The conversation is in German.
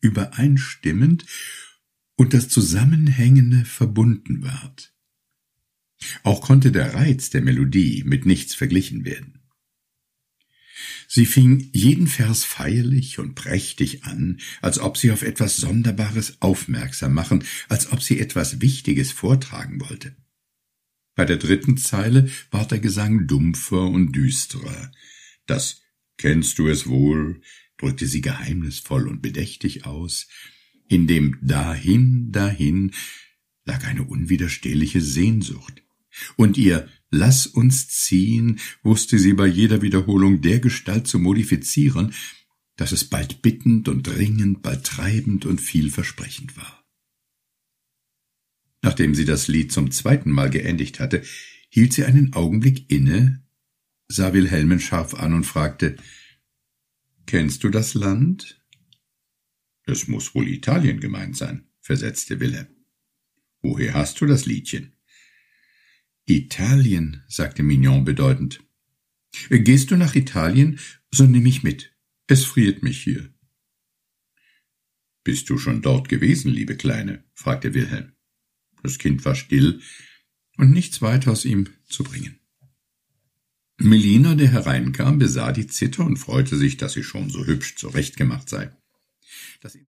übereinstimmend und das Zusammenhängende verbunden ward. Auch konnte der Reiz der Melodie mit nichts verglichen werden. Sie fing jeden Vers feierlich und prächtig an, als ob sie auf etwas Sonderbares aufmerksam machen, als ob sie etwas Wichtiges vortragen wollte. Bei der 3. Zeile ward der Gesang dumpfer und düsterer. Das »Kennst du es wohl« drückte sie geheimnisvoll und bedächtig aus. In dem »Dahin, dahin« lag eine unwiderstehliche Sehnsucht. Und ihr »Lass uns ziehen« wusste sie bei jeder Wiederholung dergestalt zu modifizieren, dass es bald bittend und dringend, bald treibend und vielversprechend war. Nachdem sie das Lied zum 2. Mal geendigt hatte, hielt sie einen Augenblick inne, sah Wilhelmen scharf an und fragte, »Kennst du das Land?« »Es muß wohl Italien gemeint sein«, versetzte Wilhelm. »Woher hast du das Liedchen?« »Italien«, sagte Mignon bedeutend. »Gehst du nach Italien, so nimm mich mit. Es friert mich hier.« »Bist du schon dort gewesen, liebe Kleine?« fragte Wilhelm. Das Kind war still und nichts weiter aus ihm zu bringen. Melina, der hereinkam, besah die Zither und freute sich, dass sie schon so hübsch zurechtgemacht sei.